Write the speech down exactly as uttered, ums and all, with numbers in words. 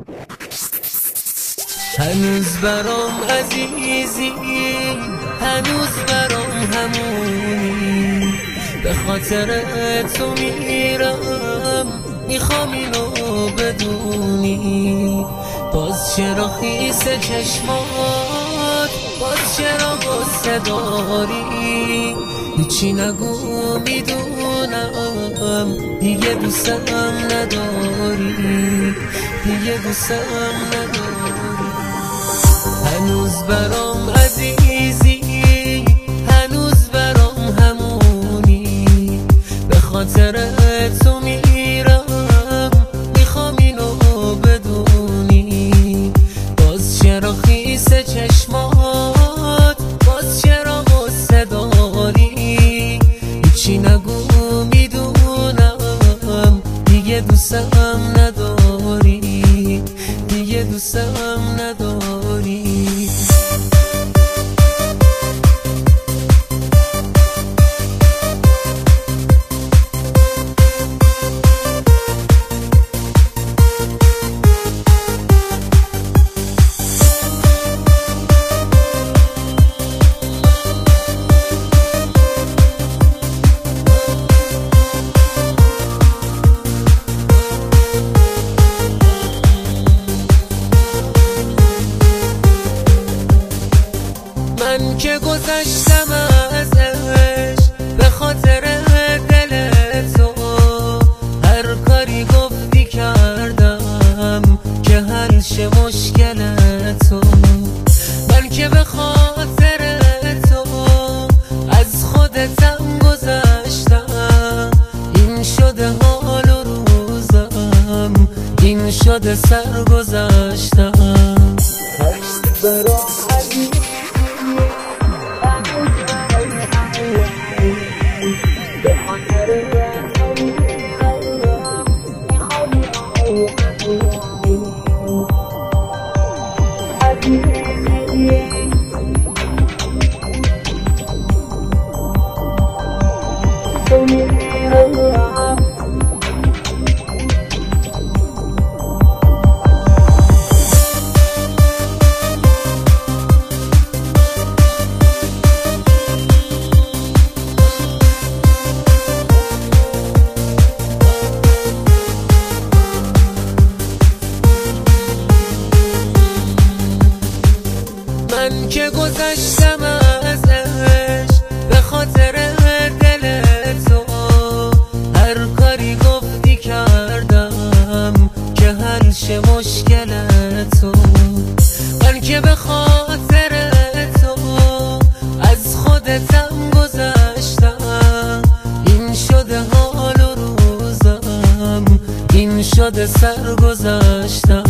هنوز برام عزیزی، هنوز برام همونی، به خاطر تو میرم، میخوام اینو بدونی. باز چرا خیس چشمات، باز چرا غصه داری؟ هیچی نگو میدونم دیگه دوستم نداری، دیگه دوستم نداری. هنوز برام عزیزی، هنوز برام همونی، به خاطر تو میرم، میخوام اینو بدونی. باز چرا خیس چشمات، باز چرا غصه داری؟ هیچی نگو میدونم دیگه دوستم نداری، دیگه دوستم نداری. من که گذشتم ازش به خاطر دل تو، هر کاری گفتی کردم که حل شه مشکل تو. من که به خاطر تو از خودتم گذشتم، این شده حال و روزم، این شده سر گذشتم. من که گذشتم ازش به خاطر دل تو، هر کاری گفتی کردم که حل شه مشکل تو. من که به خاطر تو از خودتم گذشتم، این شده حال و روزم، این شده سر گذشتم.